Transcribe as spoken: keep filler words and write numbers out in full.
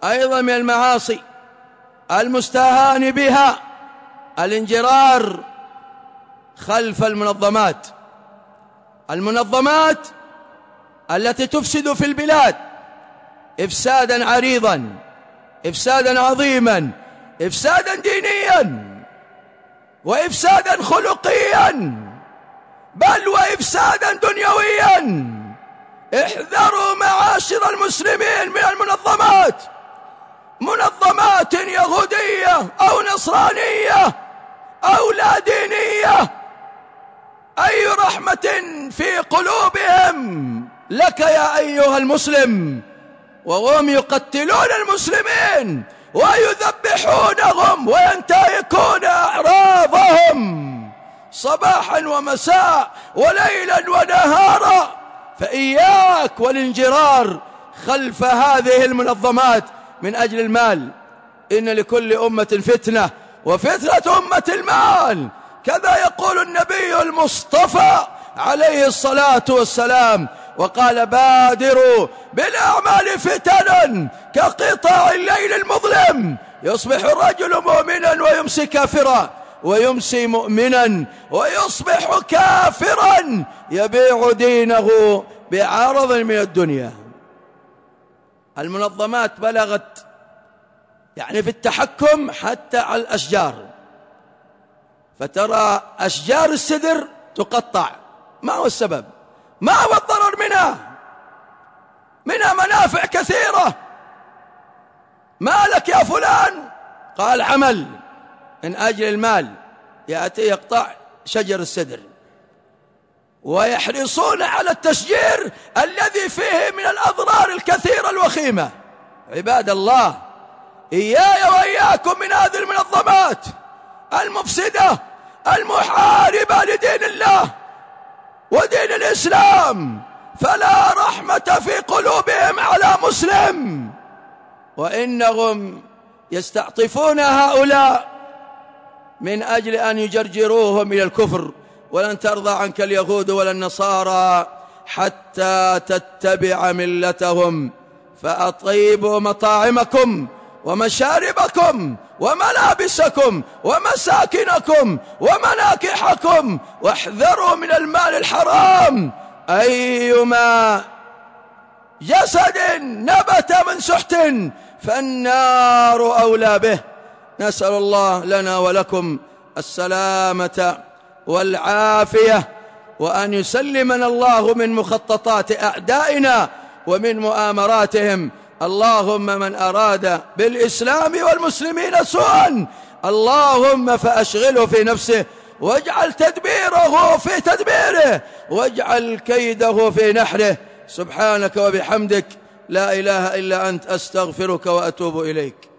أيضا من المعاصي المستهان بها الانجرار خلف المنظمات المنظمات التي تفسد في البلاد إفسادا عريضا، إفسادا عظيما، إفسادا دينيا وإفسادا خلقيا، بل وإفسادا دنيويا. احذروا معاشر المسلمين من المنظمات، منظمات يهودية أو نصرانية أو لا دينية. أي رحمة في قلوبهم لك يا أيها المسلم، وهم يقتلون المسلمين ويذبحونهم وينتهكون أعراضهم صباحا ومساء وليلا ونهارا. فإياك والانجرار خلف هذه المنظمات من أجل المال. إن لكل أمة فتنة وفتنة أمة المال، كذا يقول النبي المصطفى عليه الصلاة والسلام، وقال: بادروا بالأعمال فتنا كقطاع الليل المظلم، يصبح الرجل مؤمنا ويمسي كافرا، ويمسي مؤمنا ويصبح كافرا، يبيع دينه بعرض من الدنيا. المنظمات بلغت يعني في التحكم حتى على الأشجار، فترى أشجار السدر تقطع. ما هو السبب؟ ما هو الضرر منها؟ منها منافع كثيرة. ما لك يا فلان؟ قال: عمل. من أجل المال يأتي يقطع شجر السدر، ويحرصون على التشجير الذي فيه من الأضرار الكثيرة الوخيمة. عباد الله، إياي وإياكم من هذه المنظمات المفسدة المحاربة لدين الله ودين الإسلام، فلا رحمة في قلوبهم على مسلم، وإنهم يستعطفون هؤلاء من أجل أن يجرجروهم إلى الكفر. ولن ترضى عنك اليهود ولا النصارى حتى تتبع ملتهم، فأطيبوا مطاعمكم ومشاربكم وملابسكم ومساكنكم ومناكحكم، واحذروا من المال الحرام. أيما جسد نبت من سحت فالنار أولى به. نسأل الله لنا ولكم السلامة والعافية، وأن يسلمنا الله من مخططات أعدائنا ومن مؤامراتهم. اللهم من أراد بالإسلام والمسلمين سوءا اللهم فأشغله في نفسه، واجعل تدبيره في تدبيره، واجعل كيده في نحره. سبحانك وبحمدك، لا إله إلا أنت، أستغفرك وأتوب إليك.